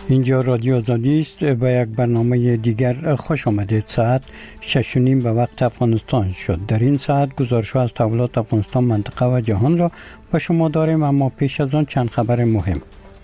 اینجا رادیو آزادی است. به یک برنامه دیگر خوش آمدید. ساعت 6:30 به وقت افغانستان شد. در این ساعت گزارش‌ها از تحولات افغانستان، منطقه و جهان را به شما داریم، اما پیش از آن چند خبر مهم.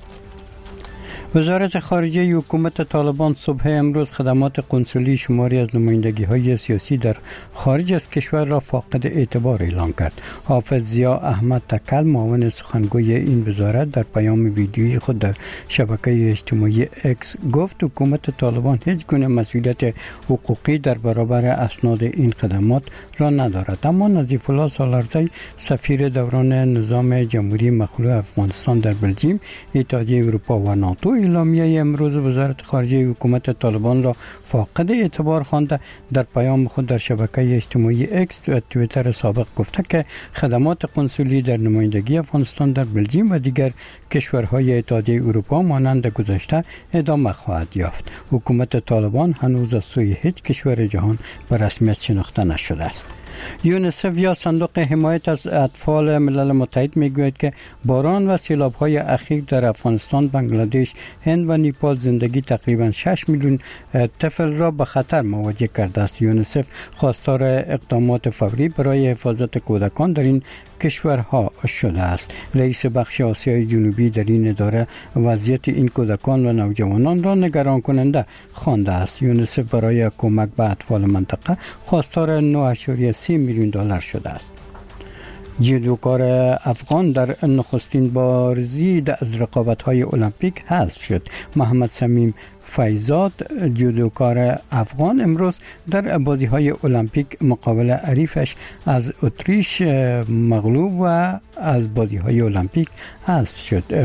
وزارت خارجه حکومت طالبان صبح امروز خدمات قنسولی شماری از نمایندگی‌های سیاسی در خارج از کشور را فاقد اعتبار اعلام کرد. حافظ ضیا احمد تکل، معاون سخنگوی این وزارت، در پیام ویدیویی خود در شبکه اجتماعی اکس گفت حکومت طالبان هیچ گونه مسئولیت حقوقی در برابر اسناد این خدمات را ندارد. اما نظیف الله سالارزی، سفیر دوران نظام جمهوری مخلوع افغانستان در بلژیم، اتحادیه اروپا و ناتو، اعلامیه امروز وزارت خارجه حکومت طالبان را فاقد اعتبار خوانده. در پیام خود در شبکه اجتماعی اکس و توییتر سابق گفته که خدمات قنسولی در نمایندگی افغانستان در بلژیم و دیگر کشورهای اتحادیه اروپا مانند گذشته ادامه خواهد یافت. حکومت طالبان هنوز از سوی هیچ کشور جهان به رسمیت شناخته نشده است. یونیسف یا صندوق حمایت از اطفال ملل متحد میگوید که باران و سیلاب‌های اخیر در افغانستان، بنگلادش، هند و نیپال زندگی تقریباً 6 میلیون طفل را به خطر مواجه کرده است. یونیسف خواستار اقدامات فوری برای حفاظت کودکان در این کشورها شده است. رئیس بخش آسیای جنوبی در این اداره وضعیت این کودکان و نوجوانان را نگران کننده خوانده است. یونیسف برای کمک به اطفال منطقه خواستار 9.3 میلیون دلار شده است. جودوکار افغان در نخستین بازی از رقابت‌های المپیک حذف شد. محمد سمیم فیضات، جودوکار افغان، امروز در بازی‌های المپیک مقابل حریفش از اتریش مغلوب و از بازی‌های المپیک حذف شد.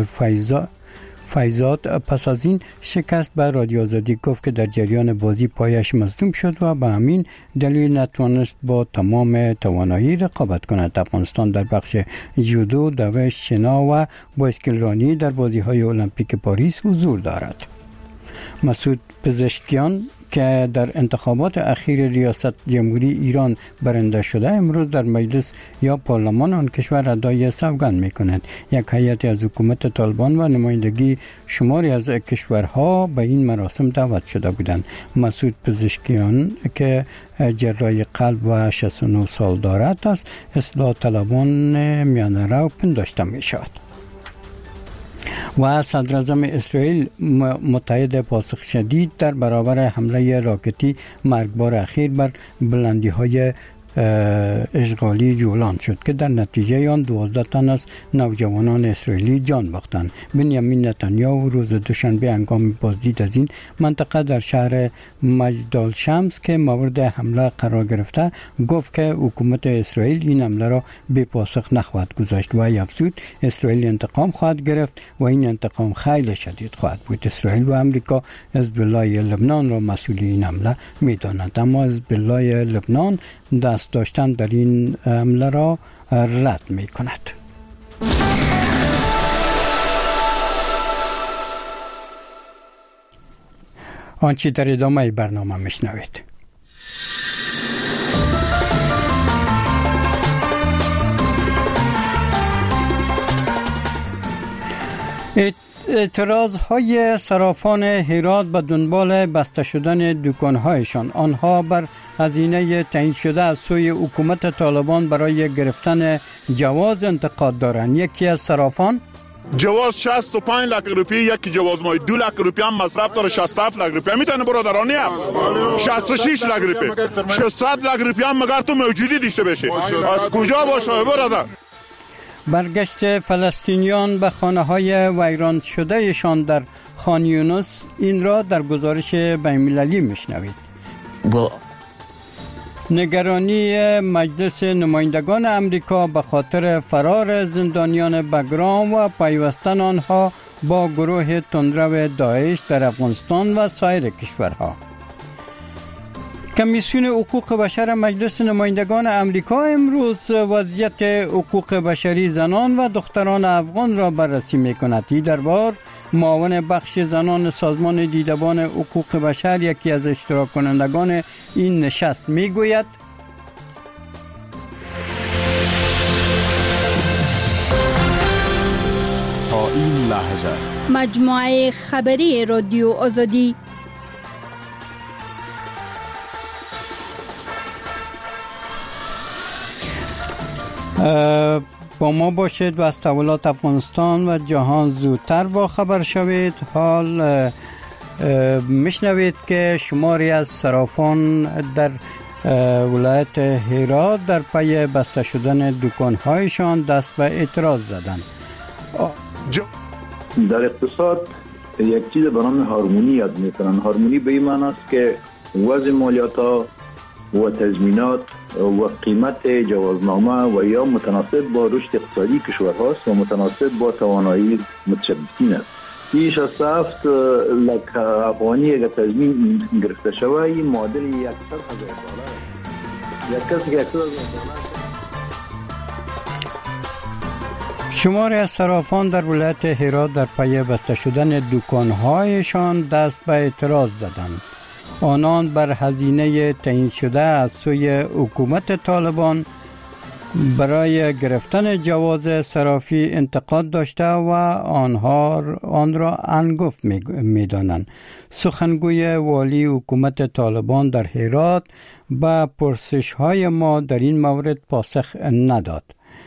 فیضات پس از این شکست به رادیو آزادی گفت که در جریان بازی پایش مصدوم شد و به همین دلیل نتوانست با تمام توانایی رقابت کند. افغانستان در بخش جودو، دوش، شنا و بایسکلرانی در بازی‌های المپیک پاریس حضور دارد. مسعود پزشکیان که در انتخابات اخیر ریاست جمهوری ایران برنده شده، امروز در مجلس یا پارلمان آن کشور ادای سوگند می‌کند. یک هیئت از حکومت طالبان و نمایندگی شماری از کشورها به این مراسم دعوت شده بودند. مسعود پزشکیان که جراح قلب و 69 سال دارد، از اصلاح طلبان میانه رو پنداشته می‌شود. و صدراعظم اسرائیل متحد پاسخ شدید در برابر حمله راکتی مرگبار اخیر بر بلندی‌های اشغالی جولان شد که در نتیجه آن 12 تن از نوجوانان اسرائیلی جان باختند. بنیامین نتانیاهو روز دوشنبه هنگام بازدید از این منطقه در شهر مجدال شمس که مورد حمله قرار گرفته گفت که حکومت اسرائیل این حمله را بی پاسخ نخواهد گذاشت و افزود اسرائیل انتقام خواهد گرفت و این انتقام خیلی شدید خواهد بود. اسرائیل و امریکا حزب الله لبنان را مسئول این حمله می‌دانند، اما حزب الله لبنان دست داشتن در این حمله را رد می کند. آنچه در ادامه برنامه میشنوید. اعتراض‌های صرافان هرات به دنبال بسته شدن دکان‌هایشان، آنها بر هزینه تعیین شده از سوی حکومت طالبان برای گرفتن جواز انتقاد دارند. یکی از صرافان: جواز 65 لک روپیه، یکی جواز مای 2 لک روپیه هم مصرف داره، 67 لک روپیه میتونه برادرانی هم 66 لک روپیه 600 لک روپیه هم مگر تو موجودی دیشته بشه. از کجا باشه برادر؟ برگشت فلسطینیان به خانه‌های ویران شدهشان در خان یونس، این را در گزارش بین‌المللی میشنوید. نگرانی مجلس نمایندگان امریکا به خاطر فرار زندانیان بگرام و پیوستن آنها با گروه تندرو داعش در افغانستان و سایر کشورها. کمیسیون حقوق بشر مجلس نمایندگان امریکا امروز وضعیت حقوق بشری زنان و دختران افغان را بررسی می‌کند. این دربار معاون بخش زنان سازمان دیدبان حقوق بشر، یکی از اشتراک کنندگان این نشست، میگوید تا این لحظه نظر. مجموعه خبری رادیو آزادی. با ما باشید و از تحولات افغانستان و جهان زودتر با خبر شوید. حال میشنوید که شماری از صرافان در ولایت هرات در پی بسته شدن دکان‌هایشان دست به اعتراض زدند. در اقتصاد یک چیز به نام هارمونی یاد میکنن. هارمونی به این معنی است که وضع مالیات و تضمینات و قیمت جوازنامه و یا متناسب با رشد اقتصادی کشورهاست و متناسب با توانایی متشبثین است. 67 لک افغانی اگر تضمین گرفته شود این معادل 100,000 دلار. یک کسی که 100,000 دلار. شماری از صرافان در ولایت هرات در پی بسته شدن دکان‌هایشان دست به اعتراض زدند. آنان بر هزینه تعیین شده از سوی حکومت طالبان برای گرفتن جواز صرافی انتقاد داشته و آن را انگفت می‌دانند. سخنگوی والی حکومت طالبان در هرات به پرسش‌های ما در این مورد پاسخ نداد.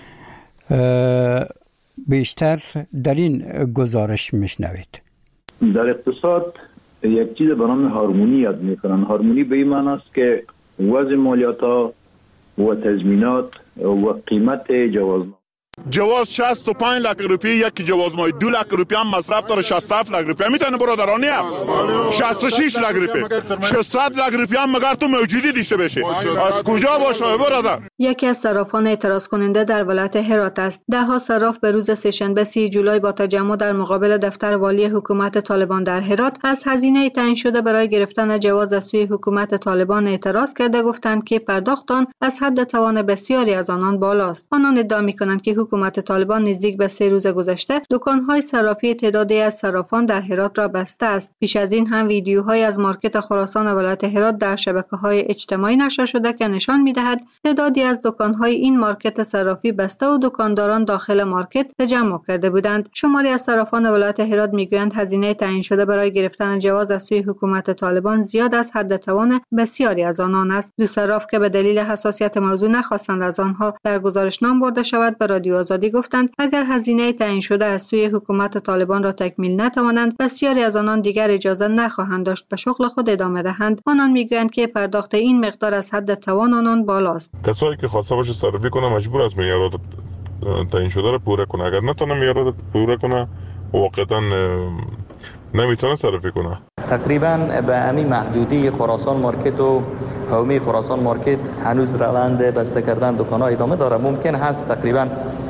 بیشتر در این گزارش میشنوید. در اقتصاد یک چیز به نام هارمونی یاد میکنن. هارمونی به این معنی است که وضع مالیات و تضمینات و قیمت جواز 65 لک روپیه، یک جواز مای 2 لک روپیه هم مصرف داره. 67 لک روپیه میتونه برادرانی هم 66 لک روپیه 600 لک روپیه هم مگر تو موجودی دیشته بشه. از کجا باشه برادر؟ یکی از صرافان اعتراض کننده در ولایت هرات است. ده ها صراف به روز سه‌شنبه 30 جولای با تجمع در مقابل دفتر والی حکومت طالبان در هرات از هزینه تعیین شده برای گرفتن جواز از سوی حکومت طالبان اعتراض کرده گفتند که پرداخت آن از حد توان بسیاری از آنان بالاست. آنان ادعا می‌کنند که حکومت طالبان نزدیک به 3 روز گذشته دکان‌های صرافی تعدادی از صرافان در هرات را بسته است. پیش از این هم ویدیوهای از مارکت خراسان ولایت هرات در شبکه‌های اجتماعی نشر شده که نشان می‌دهد تعدادی از دکان‌های این مارکت صرافی بسته و دکانداران داخل مارکت تجمع کرده بودند. شماری از صرافان ولایت هرات می‌گویند هزینه تعیین شده برای گرفتن جواز از سوی حکومت طالبان زیاد از حد توان بسیاری از آنان است. دو صراف که به دلیل حساسیت موضوع نخواستند از آنها در گزارش نام برده شود به رادیو آزادی گفتند اگر هزینه تعیین شده از سوی حکومت طالبان را تکمیل نتوانند بسیاری از آنان دیگر اجازه نخواهند داشت به شغل خود ادامه دهند. آنان میگویند که پرداخت این مقدار از حد توان آنان بالاست. کسایی که خواسته باشه صرفی کنه مجبور است معیارات تعیین شده را پوره کنه. اگر نتونه معیارات پوره کنه واقعا نمیتونه صرفی کنه. تقریبا به همین محدودی خراسان مارکت و حومه خراسان مارکت هنوز روند بسته کردن دکان‌ها ادامه داره. ممکن هست تقریبا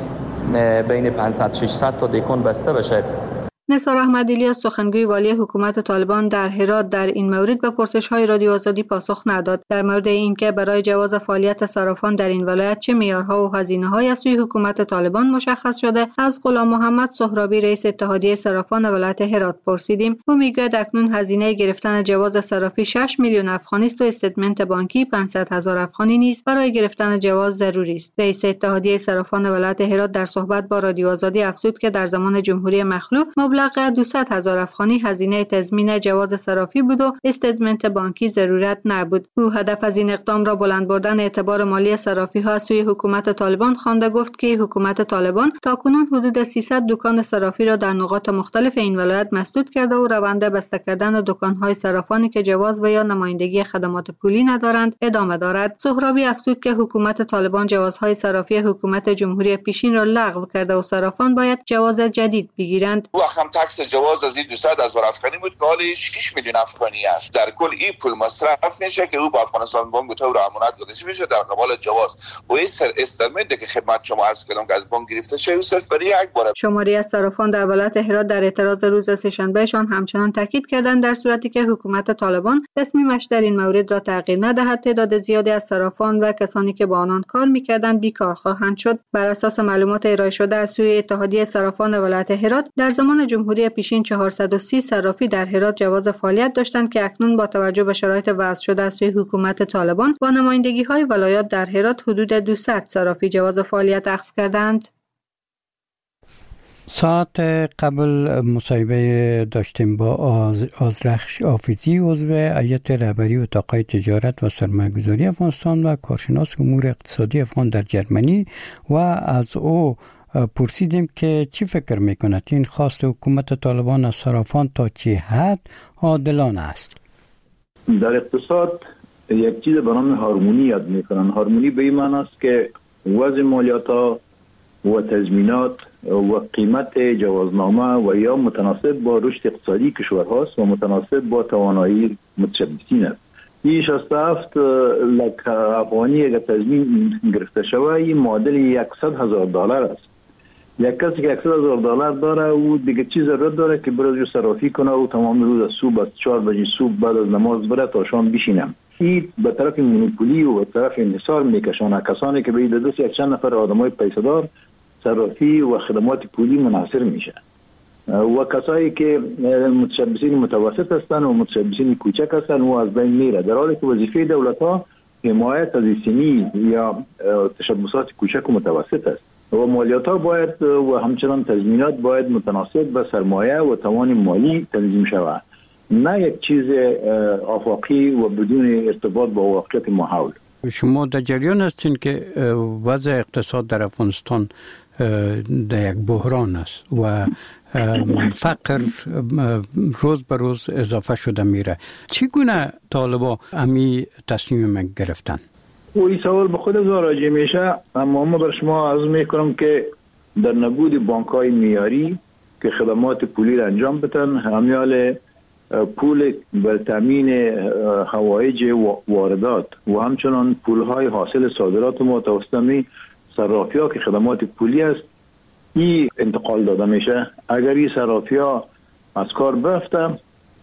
بین 500-600 تا دکان بسته بشه. نثار احمدی‌الیاس سخنگوی والی حکومت طالبان در هرات در این مورد به پرسش‌های رادیو آزادی پاسخ نداد. در مورد اینکه برای جواز فعالیت صرافان در این ولایت چه معیارها و هزینه‌های از سوی حکومت طالبان مشخص شده از غلام محمد سهرابی رئیس اتحادیه صرافان ولایت هرات پرسیدیم. او میگوید اکنون هزینه گرفتن جواز صرافی 6 میلیون افغانی است و استیتمنت بانکی 500,000 افغانی نیز برای گرفتن جواز ضروری است. رئیس اتحادیه صرافان ولایت هرات در صحبت با رادیو آزادی افزود که در زمان جمهوری مخلوع مبلغ 200,000 افغانی هزینه تضمین جواز صرافی بود و استیتمنت بانکی ضرورت نبود. او هدف از این اقدام را بلند بردن اعتبار مالی صرافی‌ها از سوی حکومت طالبان خوانده گفت که حکومت طالبان تاکنون حدود 300 دکان صرافی را در نقاط مختلف این ولایت مسدود کرده و روند بسته کردن دکان‌های صرافانی که جواز و یا نمایندگی خدمات پولی ندارند ادامه دارد. سهرابی افزود که حکومت طالبان جوازهای صرافی حکومت جمهوری پیشین را لغو کرده و صرافان باید جواز جدید بگیرند. تکس جواز از این 200,000 افغانی بود که حالی 6 میلیون افغانی است. در کل این پول مصرف میشه که او با افغانستان بانک به طور امانت گذاشته میشه در قبال جواز و این استیتمنتی که خدمت شما عرض کردم که از بانک گرفته شده صرف برای یک بار. شماری از صرافان در ولایت هرات در اعتراض روز سه‌شنبهشان همچنان تاکید کردند در صورتی که حکومت طالبان تصمیمش در این مورد را تغییر ندهد تعداد زیادی از صرافان و کسانی که با آنان کار می‌کردند بیکار خواهند شد. بر اساس معلومات ارائه شده از سوی اتحادیه صرافان ولایت هرات در زمان جمهوری پیشین 430 صرافی در هرات جواز فعالیت داشتند که اکنون با توجه به شرایط وضع شده از سوی حکومت طالبان با نمایندگی‌های ولایات در هرات حدود 200 صرافی جواز فعالیت اخذ کردند. ساعت قبل مصاحبه داشتیم با آذرخش حافظی، عضو هیئت رهبری اتاق تجارت و سرمایه‌گذاری افغانستان و کارشناس امور اقتصادی افغان در جرمنی، و از او پرسیدیم که چی فکر میکند این خواست حکومت طالبان از صرافان تا چه حد عادلانه است. در اقتصاد یک چیز به نام هارمونی یاد میکنن. هارمونی به این معنی است که وضع مالیات و تضمینات و قیمت جوازنامه و یا متناسب با رشد اقتصادی کشورهاست و متناسب با توانایی متشبثین است. این 67 لک افغانی اگر تضمین گرفته شود این معادل $100,000 است. یک کسی که $100,000 داره او دیگه چیز ضرورت داره که برای صرافی کنه و تمام روز از صبح از 4 بجه صبح بعد از نماز بره تا شام بشینم. این به طرف مونوپولی و به طرف انحصار میکشانه کسانی که به دست یک چند نفر آدمای پیسه‌دار صرافی و خدمات پولی منحصر میشه و کسایی که متشبثین متوسط هستند و متشبثین کوچک هستند و از بین میره، در حالی که وظیفه دولت ها حمایت از سنی یا تشبثات کوچک و متوسط است و مالیات ها باید و همچنان تضمینات باید متناسب به سرمایه و توان مالی تنظیم شود، نه یک چیز آفاقی و بدون ارتباط با واقعیت محول. شما در جریان هستین که وضع اقتصاد در افغانستان در یک بحران است و فقر روز به روز اضافه شده میره. چگونه طالبا امی تصمیم گرفتن؟ این سوال به خود راجع میشه، اما من بر شما عرض میکنم که در نبود بانک‌های معیاری که خدمات پولی را انجام بدن، همیال پول بر تامین حوایج واردات و همچنان پول‌های حاصل صادرات ما توسط صرافی‌ها که خدمات پولی است این انتقال داده میشه. اگر این صرافی‌ها از کار برفتن،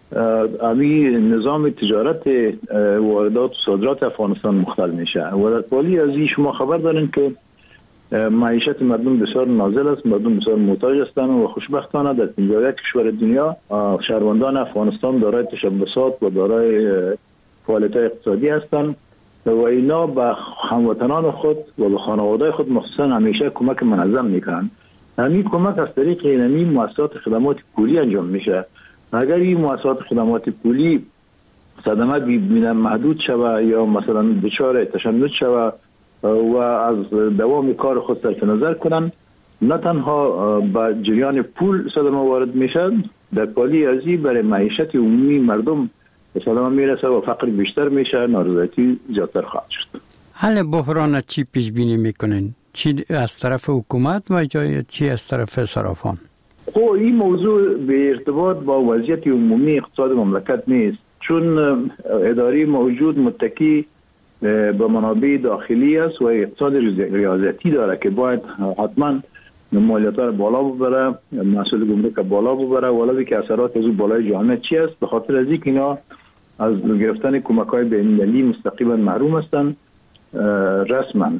امی نظام تجارت واردات و صادرات افغانستان مختل میشه و در پالی از این شما خبر دارین که معیشت مردم بسیار نازل است، مردم بسیار محتاج هستند و خوشبختانه در 51 کشور دنیا شهروندان افغانستان دارای تشبثات و دارای فعالیت‌های اقتصادی هستند و اینا به هموطنان خود و به خانواده خود مخصوصا همیشه کمک منظم میکنن. همین کمک از طریق این مؤسسات خدمات پولی انجام میشه. اگر این مؤسسات خدمات پولی صدمه ببینن محدود شوه یا مثلا دچار تشنج شوه و از دوام کار خود صرف نظر کنن، نه تنها با جریان پول صدمه وارد میشن، در پالی ازی برای معیشت عمومی مردم صدمه میرسه و فقر بیشتر میشه، نارضایتی زیادتر خواهد شد. حل بحران چی پیش بینی میکنین؟ چی از طرف حکومت و چی از طرف صرافان؟ این موضوع به ارتباط با وضعیت عمومی اقتصاد مملکت نیست، چون اداره موجود متکی به منابع داخلی است و اقتصاد ریاضتی داره که باید حتما مالیات را بالا ببره، محصول گمرک بالا ببره، ولی که اثرات از بالای جامعه چی است؟ به خاطر از اینکه اینا از گرفتن کمک‌های بین‌المللی مستقیما محروم هستند رسما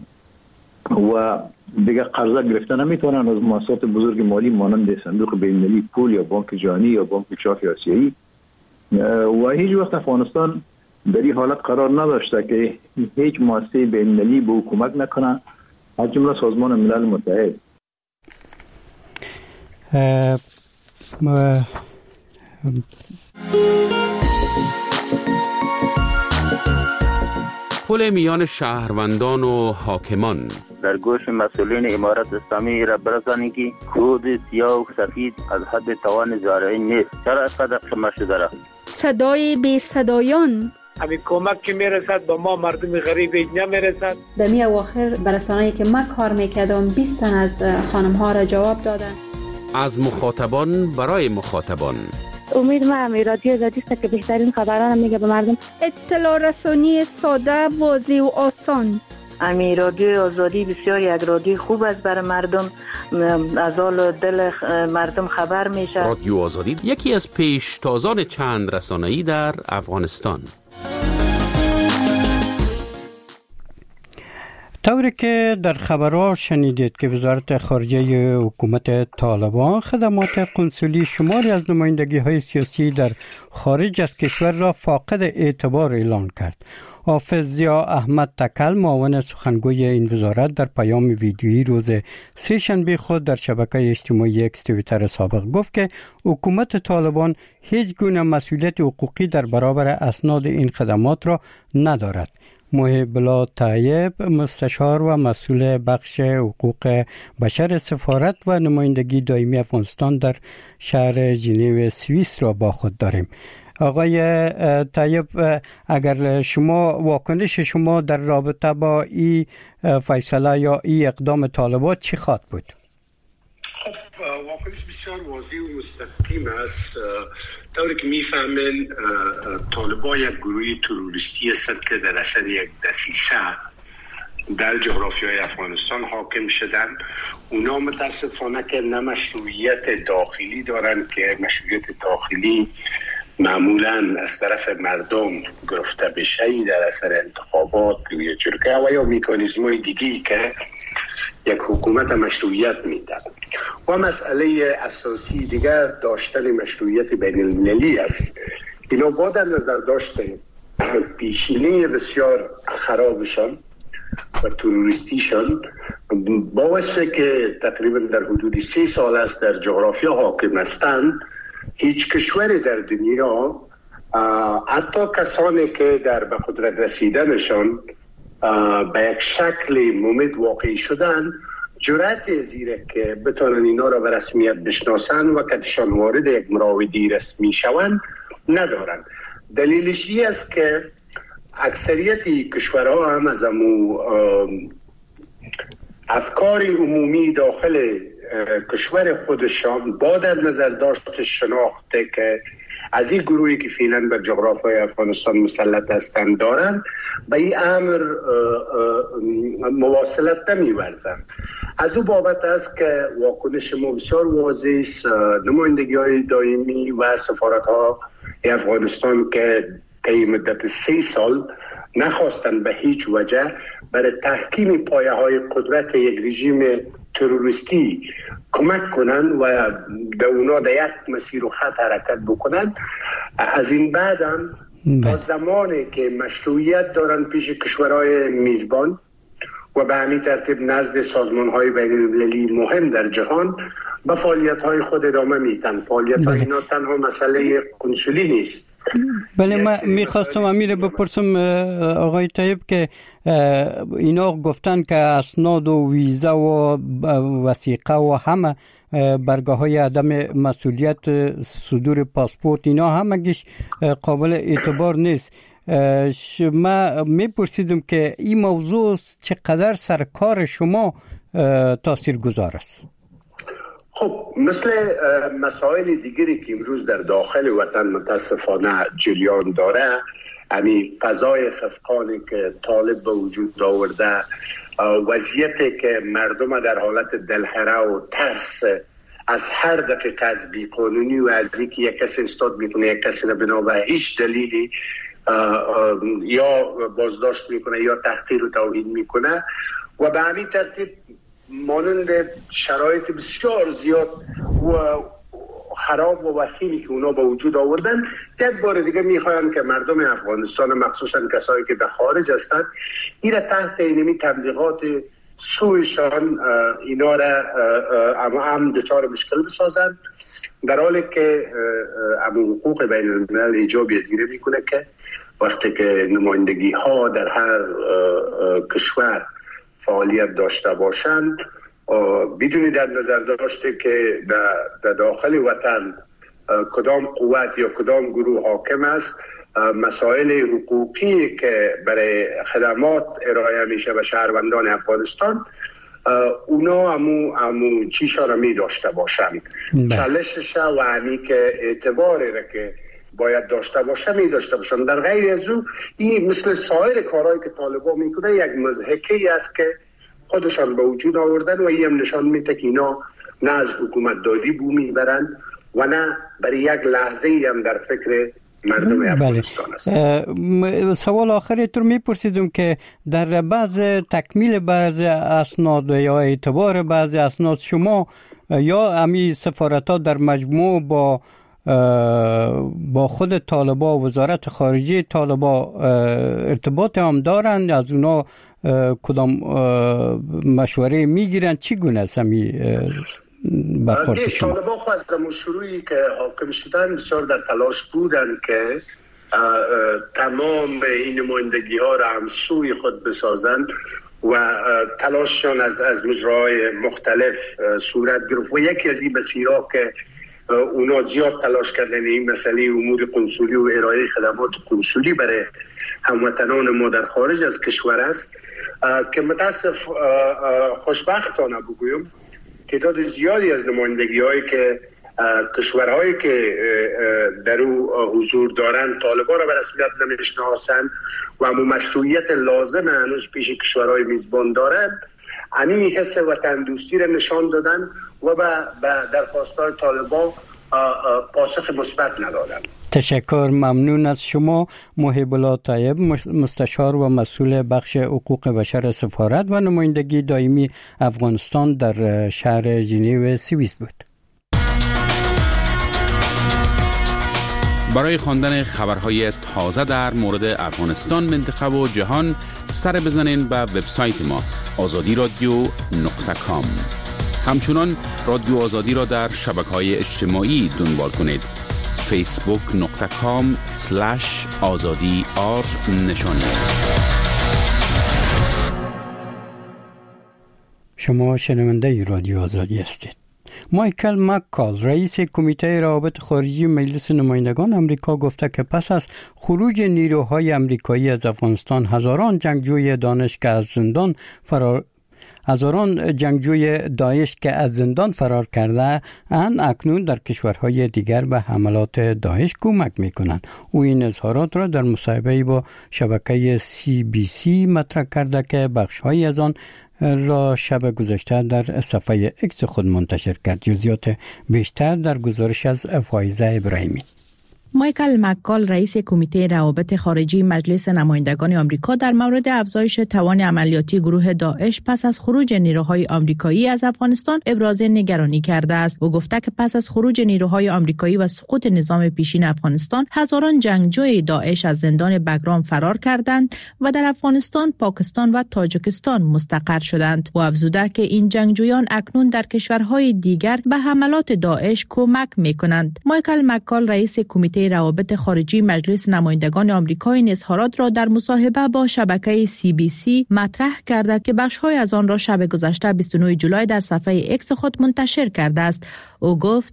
و دیگه قرضه گرفتن نمیتونن از مؤسسات بزرگ مالی مانند صندوق بین‌المللی پول یا بانک جهانی یا بانک چاپ آسیایی و هیچ وقت افغانستان در این حالت قرار نداشته که هیچ مؤسسه بین‌المللی به حکومت نکنه، از جمله سازمان ملل متحد. پل میان شهروندان و حاکمان در گوش مسئولین امارت اسلامی را برسانید که کود سیاه و سفید از حد توان زارعی نیست. چرا اینقدر قیمت شده را؟ صدای بی صدایان همین کمک که میرسد به ما مردم غریب اینجا میرسد. در می اواخر برسانه‌ای که من کار میکردم 20 تن از خانم ها را جواب دادن. از مخاطبان برای مخاطبان. امید ما هم رادیو آزادی است که بهترین خبران میگه به مردم. اطلاع رسانی ساده، واضح و آسان. امی رادیو آزادی بسیار یک رادیو خوب است برای مردم، از حال دل مردم خبر میشه. رادیو آزادی یکی از پیشتازان چند رسانه‌ای در افغانستان. طوری که در خبرها شنیدید که وزارت خارجه حکومت طالبان خدمات قنسولی شماری از نمایندگی‌های سیاسی در خارج از کشور را فاقد اعتبار اعلان کرد. حافظ ضیا احمد تکل معاون سخنگوی این وزارت در پیام ویدیویی روز سه شنبه خود در شبکه اجتماعی اکس توییتر سابق گفت که حکومت طالبان هیچ گونه مسئولیت حقوقی در برابر اسناد این خدمات را ندارد. محب الله طیب مستشار و مسئول بخش حقوق بشر سفارت و نمایندگی دائمی افغانستان در شهر ژنو سوئیس را با خود داریم. آقای طیب، اگر شما واکنش شما در رابطه با این فیصله یا این اقدام طالبان چی خواهد بود؟ خب واکنش بسیار واضح و مستقیم است. طوری که میفهمین طالبان یک گروه تروریستی است که در اثر یک دسیسه در جغرافیای افغانستان حاکم شدن. اونا متاسفانه که نه مشروعیت داخلی دارن که مشروعیت داخلی معمولا از طرف مردم گرفته بشه در اثر انتخابات یا جرگه و یا میکانیزم‌های دیگی که یک حکومت مشروعیت میده. و مسئله اساسی دیگر داشتن مشروعیت بین المللی است. اینا با در نظر داشته پیشینه بسیار خرابشان و تروریستیشان با وجه که تقریبا در حدود 3 سال است در جغرافیا حاکم هستند، هیچ کشوری در دنیا حتی کسانی که در به قدرت رسیدنشان به یک شکل ممد واقعی شدن جرأت زیره که بتونن اینا را به رسمیت بشناسن و کدشان وارد یک مراودی رسمی شوند ندارن. دلیلش این است که اکثریت کشورها هم از افکار عمومی داخل کشور خودشان با در نظر داشت شناخته که از این گروهی که فعلا بر جغرافیای افغانستان مسلط هستند دارند به این امر مواصلت نمی‌ورزند. از او بابت است که واکنش ما بسیار واضح است. نمایندگی‌های دائمی و سفارت‌ها افغانستان که طی مدت 3 سال نخواستند به هیچ وجه برای تحکیم پایه‌های قدرت یک رژیم تروریستی کمک کنن و در اونا در یک مسیر و خط حرکت بکنن. از این بعد هم تا زمانی که مشروعیت دارن پیش کشورهای میزبان و به همین ترتیب نزد سازمان‌های بین‌المللی مهم در جهان به فعالیت‌های خود ادامه میدن. فعالیت‌های اینا تنها مسئله کنسولی نیست. بله، من میخواستم امیر بپرسم آقای طیب که اینا گفتن که اسناد و ویزا و وثیقه و همه برگاه های عدم مسئولیت صدور پاسپورت اینا همگیش قابل اعتبار نیست. من میپرسیدم که این موضوع چقدر سر کار شما تاثیر گذار است؟ خب مثل مسائل دیگری که امروز در داخل وطن متاسفانه جریان داره، یعنی فضای خفقانی که طالب به وجود آورده، وضعیتی که مردم در حالت دلهره و ترس از هر دقیقه از بیقانونی و از اینکه یک کسی استاد میکنه یک کسی را بنا به هیچ دلیلی یا بازداشت میکنه یا تحقیر و توهین میکنه و به همین ترتیب مانند شرایط بسیار زیاد و خراب و وخیمی که اونا با وجود آوردن، یک بار دیگه میخوایم که مردم افغانستان مخصوصا کسایی که در خارج هستند این را تحت اینمی تبلیغات سویشان اینا را هم دچار مشکل بسازند، در حالی که حقوق بین الملل ایجاب یادگیری میکنه که وقتی که نمایندگی ها در هر کشور فعالیت داشته باشند بدون در نظر داشته که در داخل وطن کدام قوت یا کدام گروه حاکم است، مسائل حقوقی که برای خدمات ارائه میشه به شهروندان افغانستان اونا همو چیشا را می داشته باشند. چالشش و همی که اعتباری را که باید داشته باشه می داشته باشند. در غیر از او این مثل سایر کارهایی که طالبان میکنه یک مضحکه‌ای است که خودشان به وجود آوردن و این هم نشان میده که اینا نه از حکومت دادی بو میبرن و نه برای یک لحظه ای هم در فکر مردم افغانستان است. سوال آخری تو میپرسیدم که در بعض تکمیل بعض اسناد یا اعتبار بعض اسناد شما یا امی سفارت‌ها در مجموع با با خود طالبا و وزارت خارجه طالبا ارتباط هم دارن؟ از اونا کدام مشوره میگیرن؟ چی گونه است همی برخورد شما؟ طالبا خو از شروعی که حاکم شدن بسیار در تلاش بودن که تمام این نمایندگی ها را هم سوی خود بسازند و تلاششان از مجراهای مختلف صورت گرفت و یکی از این مسیرها که اونا زیاد تلاش کردن این مسئله امور قنصلی و ارائه خدمات قنصلی برای هموطنان ما در خارج از کشور است که متاسف خوشبختانه بگویم تعداد زیادی از نمایندگی هایی که کشورهایی که در او حضور دارند طالبان را به رسمیت نمیشناسند و همون مشروعیت لازم هنوز پیش کشورهای میزبان دارند، همین حس وطن دوستی را نشان دادن و به درخواست‌های طالبان پاسخ مثبت ندادند. تشکر، ممنون از شما. محب الله طیب، مستشار و مسئول بخش حقوق بشر سفارت و نمایندگی دائمی افغانستان در شهر ژنو سوئیس بود. برای خواندن خبرهای تازه در مورد افغانستان، منطقه و جهان سر بزنین به وبسایت ما azadiradio.com. همچنان رادیو آزادی را در شبکه‌های اجتماعی دنبال کنید. facebook.com/azadi_r شما شنونده رادیو آزادی هستید. مایکل مککال، رئیس کمیته روابط خارجی مجلس نمایندگان آمریکا، گفته که پس از خروج نیروهای آمریکایی از افغانستان هزاران جنگجوی داعش که از زندان فرار کرده اند اکنون در کشورهای دیگر به حملات داعش کمک میکنند. او این اظهارات را در مصاحبه‌ای با شبکه CBC مطرح کرده که بخش‌هایی از آن را شب گذشته در صفحه اکس خود منتشر کرد. جزئیات بیشتر در گزارش از فایزه ابراهیمی. مایکل مککال، رئیس کمیته روابط خارجی مجلس نمایندگان آمریکا، در مورد افزایش توان عملیاتی گروه داعش پس از خروج نیروهای آمریکایی از افغانستان ابراز نگرانی کرده است. او گفته که پس از خروج نیروهای آمریکایی و سقوط نظام پیشین افغانستان، هزاران جنگجوی داعش از زندان بگرام فرار کردند و در افغانستان، پاکستان و تاجیکستان مستقر شدند. و افزوده که این جنگجویان اکنون در کشورهای دیگر به حملات داعش کمک می‌کنند. مایکل مککال، رئیس کمیته روابط خارجی مجلس نمایندگان آمریکا، این اظهارات را در مصاحبه با شبکه CBC مطرح کرده که بخش‌های از آن را شب گذشته 29 جولای در صفحه اکس خود منتشر کرده است. او گفت: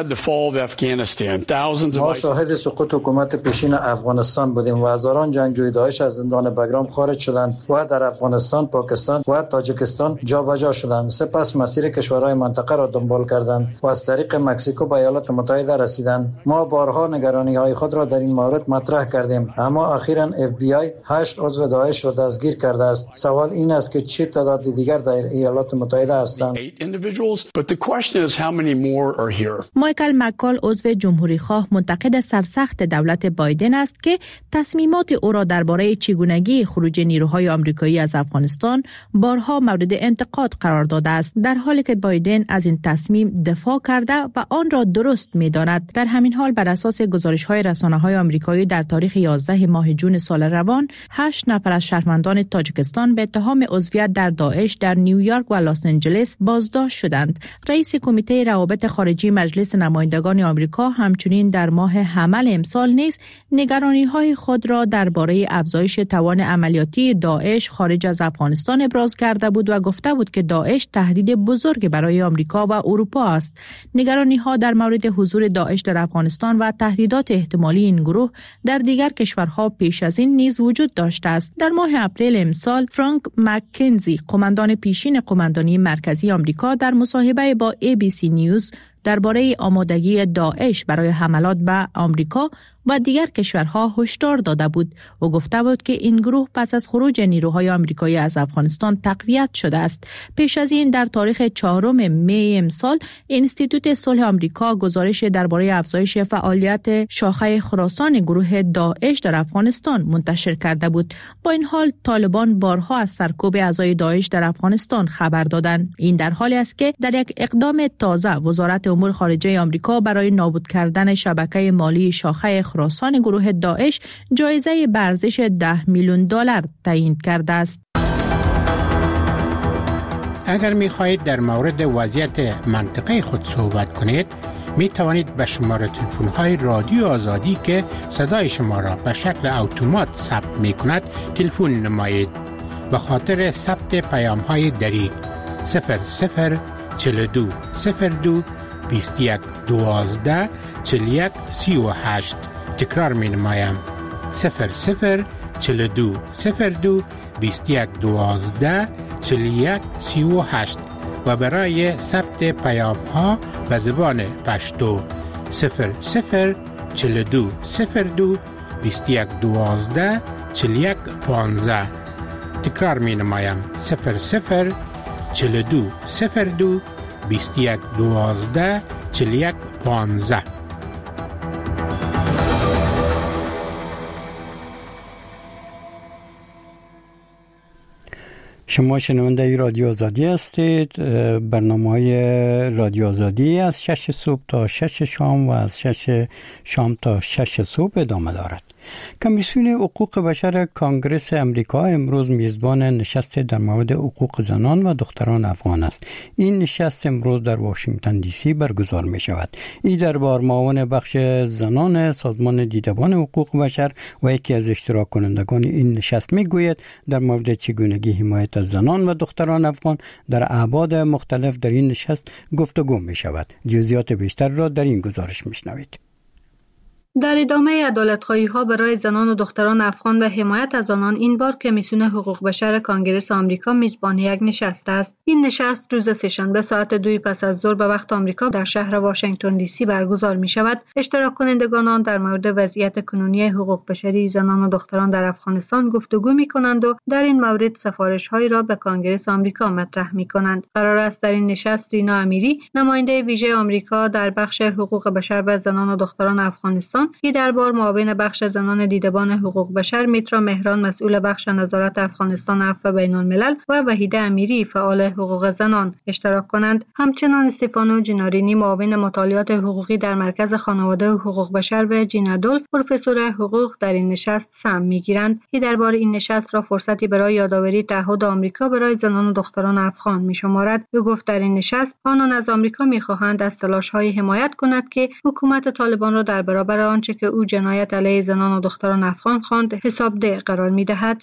ما شاهد سقوط حکومت پیشین افغانستان بودیم و هزاران جنگجوی داعش از زندان بگرام خارج شدند و در افغانستان، پاکستان و تاجیکستان جابجا شدند. سپس مسیر کشورهای منطقه را دنبال کردند و از طریق مکزیکو به ایالات متحده رسیدند. ما بارها نگرانی‌های خود را در این مورد مطرح کردیم، اما اخیراً FBI 8 عضو داعش را دستگیر کرده است. سوال این است که چه تعداد دیگر در ایالات متحده هستند؟ مایکل مککال، عضو جمهوری‌خواه منتقد سرسخت دولت بایدن است که تصمیمات او را درباره چگونگی خروج نیروهای آمریکایی از افغانستان بارها مورد انتقاد قرار داده است، در حالی که بایدن از این تصمیم دفاع کرده و آن را درست می‌داند. در همین حال بر اساس گزارش‌های رسانه‌های آمریکایی در تاریخ 11 ماه جون سال روان، 8 نفر از شهروندان تاجیکستان به اتهام عضویت در داعش در نیویورک و لس آنجلس بازداشت شدند. رئیس کمیته روابط خارجی مجلس نمایندگان آمریکا همچنین در ماه حمل امسال نیز نگرانی‌های خود را درباره افزایش توان عملیاتی داعش خارج از افغانستان ابراز کرده بود و گفته بود که داعش تهدید بزرگ برای آمریکا و اروپا است. نگرانی‌ها در مورد حضور داعش در افغانستان و تهدیدات احتمالی این گروه در دیگر کشورها پیش از این نیز وجود داشته است. در ماه اپریل امسال، فرانک مککنزی، قماندان پیشین قماندانی مرکزی آمریکا، در مصاحبه با ABC نیوز درباره آمادگی داعش برای حملات به آمریکا و دیگر کشورها هشدار داده بود و گفته بود که این گروه پس از خروج نیروهای آمریکایی از افغانستان تقویت شده است. پیش از این در تاریخ 4 می امسال انستیتوت صلح آمریکا گزارش درباره افزایش فعالیت شاخه خراسان گروه داعش در افغانستان منتشر کرده بود. با این حال طالبان بارها از سرکوب اعضای داعش در افغانستان خبر دادند. این در حالی است که در یک اقدام تازه وزارت امور خارجه آمریکا برای نابود کردن شبکه مالی شاخه خراسان گروه داعش جایزه به ارزش $10 میلیون تعیین کرده است. اگر می خواهید در مورد وضعیت منطقه خود صحبت کنید، می توانید به شماره تلفن های رادیو آزادی که صدای شما را به شکل اتومات ثبت می کند تلفن نمایید. به خاطر ثبت پیام های دری 0042 02 21 12 41 38. تکرار می نمایم 0042 02 21 12 41 38 و برای ثبت پیام ها به زبان پشتو 0042 02 21 12 41 15. تکرار می نمایم 0042 02 21 12 41 15. شما شنونده رادیو آزادی هستید. برنامه‌های رادیو آزادی از 6 صبح تا 6 شام و از 6 شام تا 6 صبح ادامه دارد. کمیسیون حقوق بشر کانگرس امریکا امروز میزبان نشست در مورد حقوق زنان و دختران افغان است. این نشست امروز در واشنگتن دی سی برگزار می شود. این دربار معاون بخش زنان سازمان دیدبان حقوق بشر و یکی از اشتراک کنندگان این نشست می گوید در مورد چگونگی حمایت از زنان و دختران افغان در ابعاد مختلف در این نشست گفتگو می شود. جزئیات بیشتر را در این گزارش می شنوید. در ادامه عدالت‌خواهی‌ها برای زنان و دختران افغان و حمایت از آنان، این بار کمیسیون حقوق بشر کانگرس آمریکا میزبان یک نشست است. این نشست روز سه‌شنبه ساعت 2 پس از ظهر به وقت آمریکا در شهر واشنگتن دی سی برگزار می شود. اشتراک کنندگان آن در مورد وضعیت کنونی حقوق بشری زنان و دختران در افغانستان گفتگو می کنند و در این مورد سفارش‌هایی را به کانگرس آمریکا مطرح می کنند. قرار است در این نشست رینا امیری، نماینده ویژه آمریکا در بخش حقوق بشر و زنان و دختران افغانستان، که دربار معاون بخش زنان دیدبان حقوق بشر میترا مهران مسئول بخش نظارت افغانستان عفو بین الملل و وحیده امیری فعال حقوق زنان اشتراک کنند. همچنان استفانو جنارینی معاون مطالعات حقوقی در مرکز خانواده و حقوق بشر و جین ادولف پروفسور حقوق در این نشست سهم میگیرند. که دربار این نشست را فرصتی برای یادآوری تعهد آمریکا برای زنان و دختران افغان میشمارد. او گفت در این نشست آنان از آمریکا میخواهند از تلاش‌های حمایت کند که حکومت طالبان را در برابر آنچه که او جنایت علیه زنان و دختران افغان خواند حسابده قرار می‌دهد.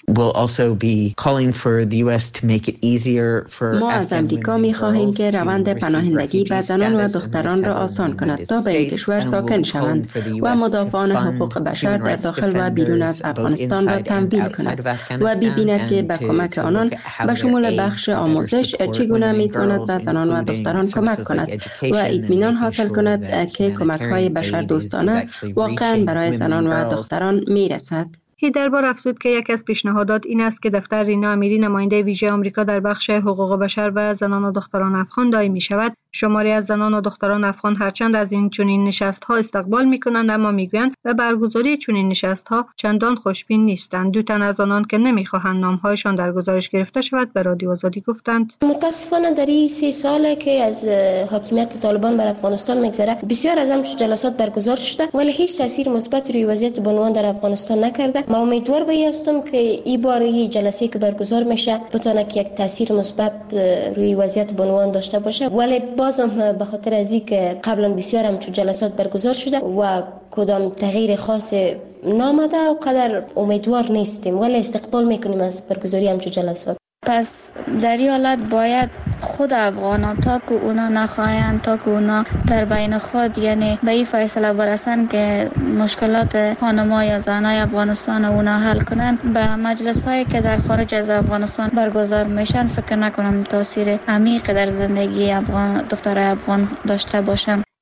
ما از آمریکا می‌خواهیم که روند پناهندگی به زنان و دختران را آسان کند تا به این کشور ساکن شوند و مدافعان حقوق بشر در داخل و بیرون از افغانستان را تمویل کند و ببیند که به کمک آنان به شمول بخش آموزش چگونه می‌تواند به زنان و دختران کمک کند و اطمینان حاصل کند که کمک‌های بشردوستانه واقعاً برای زنان و دختران میرسد. که دربار افزود که یک از پیشنهادات این است که دفتر رینا امیری نماینده ویژه آمریکا در بخش حقوق بشر و زنان و دختران افغان دایم می شود. شماری از زنان و دختران افغان هرچند از این چنین نشست‌ها استقبال می‌کنند اما می‌گویند به برگزاری چنین نشست‌ها چندان خوشبین نیستند. دو تن از آنان که نمی‌خواهند نام‌هایشان در گزارش گرفته شود به رادیو آزادی گفتند متاسفانه در این 3 ساله که از حاکمیت طالبان بر افغانستان می‌گذره بسیار از همچون جلسات برگزار شده ولی هیچ تاثیر مثبت روی وضعیت بنوان در افغانستان نکرده. ما امیدوار به هستم که این بار این جلسه که برگزار میشه بتونه که یک تاثیر مثبت روی وضعیت بنوان داشته باشه ولی بازم به خاطر از اینکه قبلا بسیار همچون جلسات برگزار شده و کدام تغییر خاص نامده و قدر امیدوار نیستیم ولی استقبال میکنیم از برگزاری همچون جلسات. پس در این حالت باید خود افغانان تا که اونا نخواهند تا که اونا در بین خود یعنی به این فیصله برسن که مشکلات خانم‌ها یا زنای افغانستان اونا حل کنن به مجلس هایی که در خارج از افغانستان برگزار میشن فکر نکنم تاثیر عمیق در زندگی افغان دخترای افغان داشته باشه.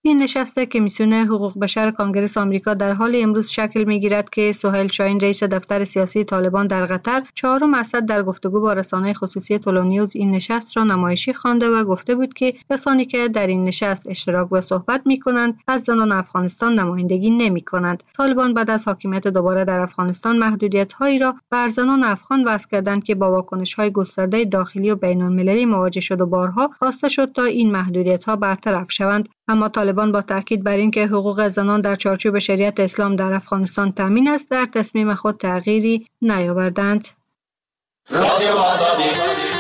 این نشست کمیسیون حقوق بشر کنگره آمریکا در حال امروز شکل می‌گیرد که سهیل شاهین رئیس دفتر سیاسی طالبان در قطر 4 اسد در گفتگو با رسانه خصوصی تولونیوز این نشست را نمایشی خوانده و گفته بود که کسانی که در این نشست اشتراک و صحبت می‌کنند از زنان افغانستان نمایندگی نمی‌کنند. طالبان بعد از حاکمیت دوباره در افغانستان محدودیت‌هایی را بر زنان افغان وضع کردند که با واکنش‌های گسترده داخلی و بین‌المللی مواجه شد و بارها خواسته شد تا این محدودیت‌ها برطرف شوند. اما طالبان با تاکید بر اینکه حقوق زنان در چارچوب شریعت اسلام در افغانستان تامین است، در تصمیم خود تغییری نیاوردند.